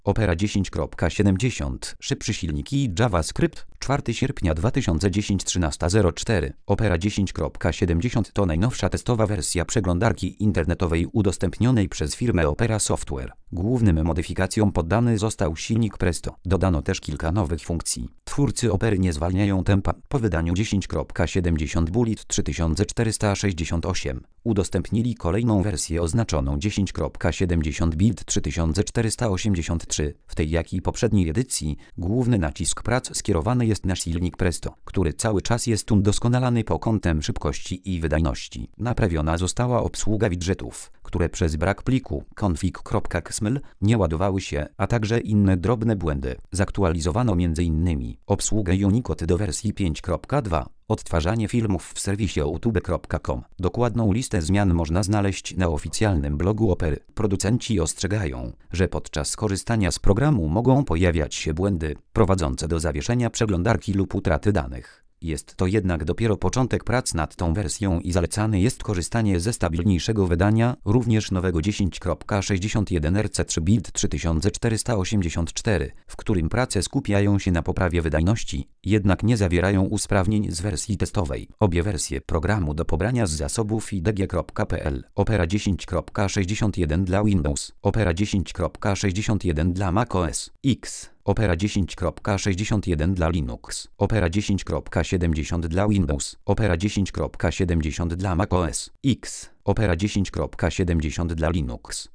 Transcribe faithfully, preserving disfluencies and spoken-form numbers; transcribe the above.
Opera dziesięć kropka siedemdziesiąt szybszy silnik i JavaScript, czwartego sierpnia dwa tysiące dziesiątego trzynaście zero cztery. Opera dziesięć kropka siedemdziesiąt to najnowsza testowa wersja przeglądarki internetowej udostępnionej przez firmę Opera Software. Głównym modyfikacjom poddany został silnik Presto. Dodano też kilka nowych funkcji. Twórcy Opery nie zwalniają tempa. Po wydaniu dziesięć kropka siedemdziesiąt Bullet trzy tysiące czterysta sześćdziesiąt osiem udostępnili kolejną wersję oznaczoną dziesięć kropka siedemdziesiąt Build trzy tysiące czterysta osiemdziesiąt trzy. W tej jak i poprzedniej edycji główny nacisk prac skierowany jest na silnik Presto, który cały czas jest udoskonalany pod kątem szybkości i wydajności. Naprawiona została obsługa widgetów, które przez brak pliku config kropka x m l nie ładowały się, a także inne drobne błędy. Zaktualizowano między innymi obsługę Unicode do wersji pięć kropka dwa. Odtwarzanie filmów w serwisie youtube kropka com. Dokładną listę zmian można znaleźć na oficjalnym blogu Opery. Producenci ostrzegają, że podczas korzystania z programu mogą pojawiać się błędy prowadzące do zawieszenia przeglądarki lub utraty danych. Jest to jednak dopiero początek prac nad tą wersją i zalecane jest korzystanie ze stabilniejszego wydania, również nowego dziesięć kropka sześćdziesiąt jeden R C trzy Build trzy tysiące czterysta osiemdziesiąt cztery, w którym prace skupiają się na poprawie wydajności, jednak nie zawierają usprawnień z wersji testowej. Obie wersje programu do pobrania z zasobów i d g kropka p l. Opera dziesięć kropka sześćdziesiąt jeden dla Windows, Opera dziesięć kropka sześćdziesiąt jeden dla macOS X. Opera dziesięć kropka sześćdziesiąt jeden dla Linux, Opera dziesięć kropka siedemdziesiąt dla Windows, Opera dziesięć kropka siedemdziesiąt dla macOS X, Opera dziesięć kropka siedemdziesiąt dla Linux.